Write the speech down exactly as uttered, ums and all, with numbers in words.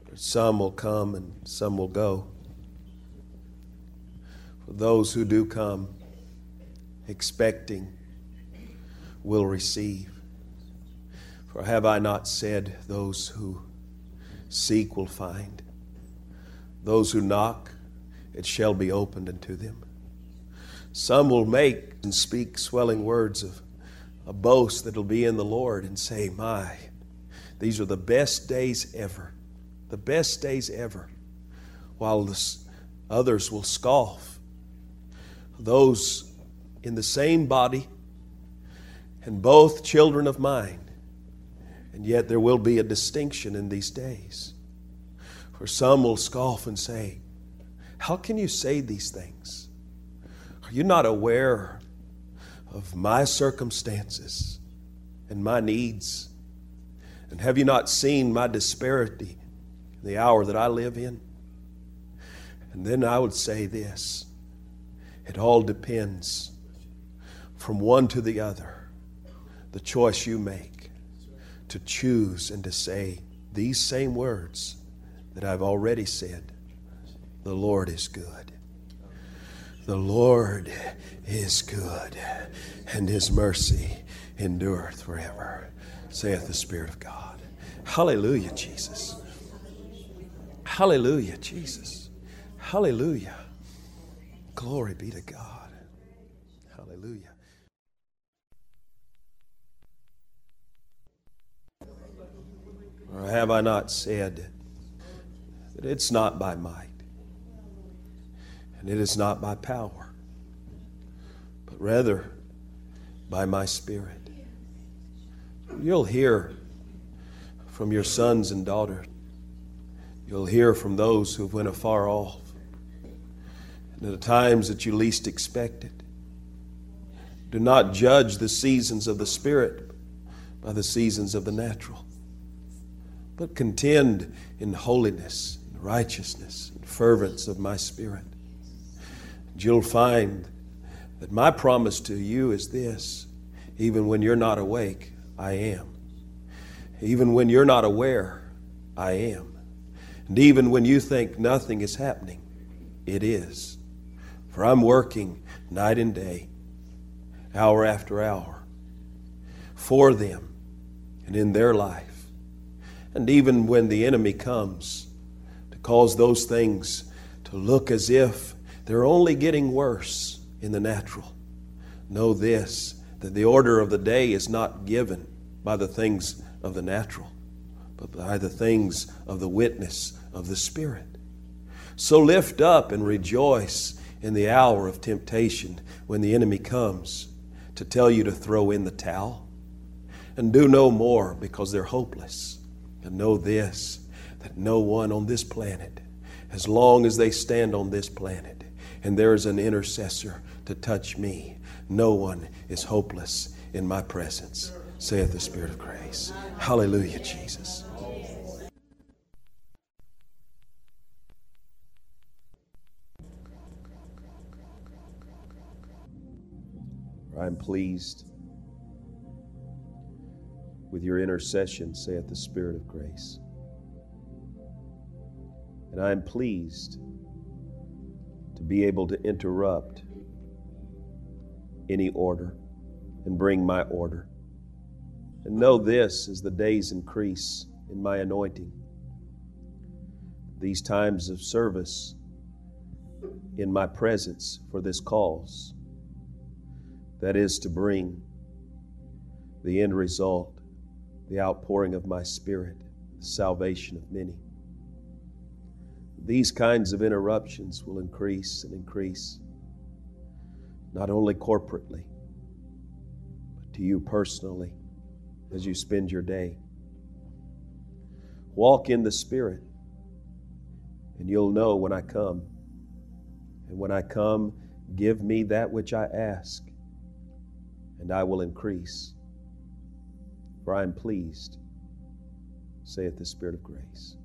Some will come and some will go. For those who do come, expecting, will receive. For have I not said, those who seek will find. Those who knock, it shall be opened unto them. Some will make and speak swelling words of a boast that will be in the Lord and say, my, these are the best days ever. The best days ever. While the others will scoff. Those in the same body and both children of mine. And yet there will be a distinction in these days. For some will scoff and say, how can you say these things? Are you not aware of my circumstances and my needs? And have you not seen my disparity in the hour that I live in? And then I would say this, it all depends from one to the other, the choice you make to choose and to say these same words that I've already said. The Lord is good. The Lord is good, and His mercy endureth forever, saith the Spirit of God. Hallelujah, Jesus. Hallelujah, Jesus. Hallelujah. Glory be to God. Hallelujah. Or have I not said that it's not by might, and it is not by power, but rather by my Spirit? You'll hear from your sons and daughters. You'll hear from those who went afar off, and at the times that you least expect it. Do not judge the seasons of the Spirit by the seasons of the natural, but contend in holiness, and righteousness, and fervence of my Spirit. And you'll find that my promise to you is this: even when you're not awake, I am. Even when you're not aware, I am. And even when you think nothing is happening, it is. For I'm working night and day, hour after hour, for them and in their life. And even when the enemy comes to cause those things to look as if they're only getting worse in the natural, know this, that the order of the day is not given by the things of the natural, but by the things of the witness of the Spirit. So lift up and rejoice in the hour of temptation when the enemy comes to tell you to throw in the towel and do no more because they're hopeless. And know this, that no one on this planet, as long as they stand on this planet and there is an intercessor to touch me, no one is hopeless in my presence, saith the Spirit of grace. Hallelujah, Jesus. I am pleased with your intercession, saith the Spirit of grace. And I am pleased to be able to interrupt any order and bring my order. And know this, as the days increase in my anointing, these times of service in my presence for this cause, that is to bring the end result, the outpouring of my Spirit, the salvation of many. These kinds of interruptions will increase and increase, not only corporately, but to you personally as you spend your day. Walk in the Spirit, and you'll know when I come. And when I come, give me that which I ask, and I will increase. For I am pleased, saith the Spirit of grace.